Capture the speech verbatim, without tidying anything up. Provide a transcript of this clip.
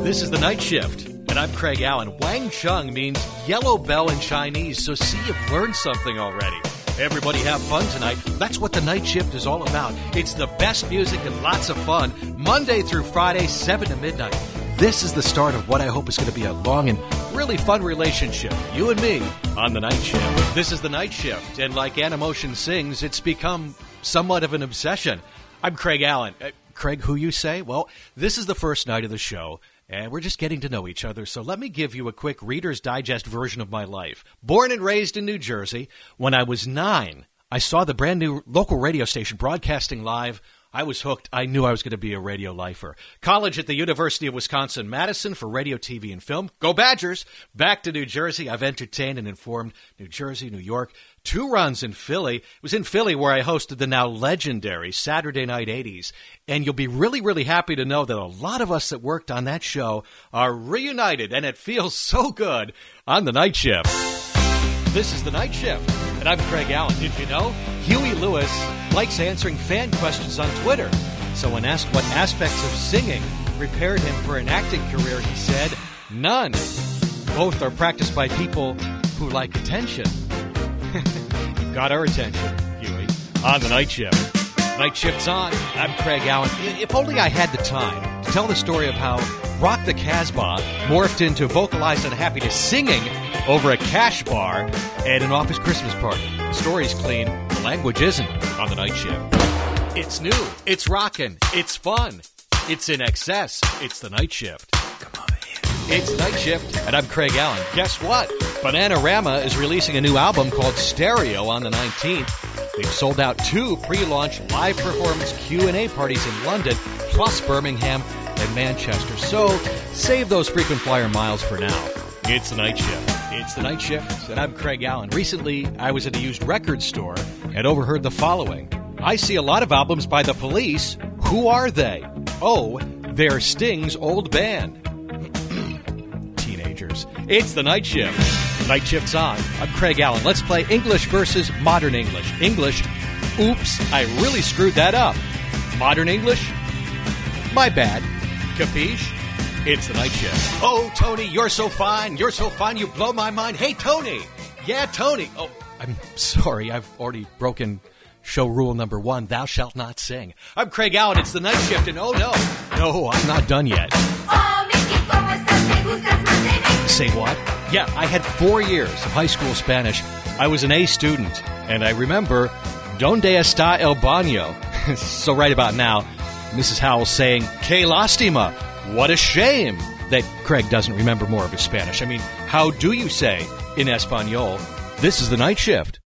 This is The Night Shift, and I'm Craig Allen. Wang Chung means yellow bell in Chinese, so see, you've learned something already. Everybody have fun tonight. That's what The Night Shift is all about. It's the best music and lots of fun, Monday through Friday, seven to midnight. This is the start of what I hope is going to be a long and really fun relationship, you and me, on The Night Shift. This is The Night Shift, and like Animotion sings, it's become somewhat of an obsession. I'm Craig Allen. Uh, Craig, who you say? Well, this is the first night of the show, and we're just getting to know each other, so let me give you a quick Reader's Digest version of my life. Born and raised in New Jersey, when I was nine, I saw the brand new local radio station broadcasting live. I was hooked. I knew I was going to be a radio lifer. College at the University of Wisconsin-Madison for radio, T V, and film. Go Badgers! Back to New Jersey. I've entertained and informed New Jersey, New York. Two runs in Philly. It was in Philly where I hosted the now legendary Saturday Night eighties. And you'll be really, really happy to know that a lot of us that worked on that show are reunited, and it feels so good on The Night Shift. This is The Night Shift, and I'm Craig Allen. Did you know? Huey Lewis likes answering fan questions on Twitter. So when asked what aspects of singing prepared him for an acting career, he said, none. Both are practiced by people who like attention. You've got our attention, Huey, on The Night Shift. Night Shift's on. I'm Craig Allen. If only I had the time to tell the story of how Rock the Casbah morphed into Vocalize Unhappiness singing over a cash bar at an office Christmas party. The story's clean. The language isn't on The Night Shift. It's new. It's rockin'. It's fun. It's in excess. It's The Night Shift. Come on in. It's Night Shift, and I'm Craig Allen. Guess what? Bananarama is releasing a new album called Stereo on the nineteenth. They've sold out two pre-launch live performance Q and A parties in London, plus Birmingham and Manchester. So save those frequent flyer miles for now. It's The Night Shift. It's The Night Shift, and I'm Craig Allen. Recently, I was at a used record store and overheard the following. I see a lot of albums by The Police. Who are they? Oh, they're Sting's old band. Teenagers. It's The Night Shift. Night Shift's on. I'm Craig Allen. Let's play English versus Modern English. English, oops, I really screwed that up. Modern English, my bad. Capiche? It's The Night Shift. Oh, Tony, you're so fine. You're so fine. You blow my mind. Hey, Tony. Yeah, Tony. Oh, I'm sorry. I've already broken show rule number one. Thou shalt not sing. I'm Craig Allen. It's The Night Shift. And oh, no. No, I'm not done yet. Say what? Yeah, I had four years of high school Spanish. I was an A student. And I remember, Donde está el baño? So right about now, Missus Howell saying, Que lástima. What a shame that Craig doesn't remember more of his Spanish. I mean, how do you say in Espanol, this is The Night Shift?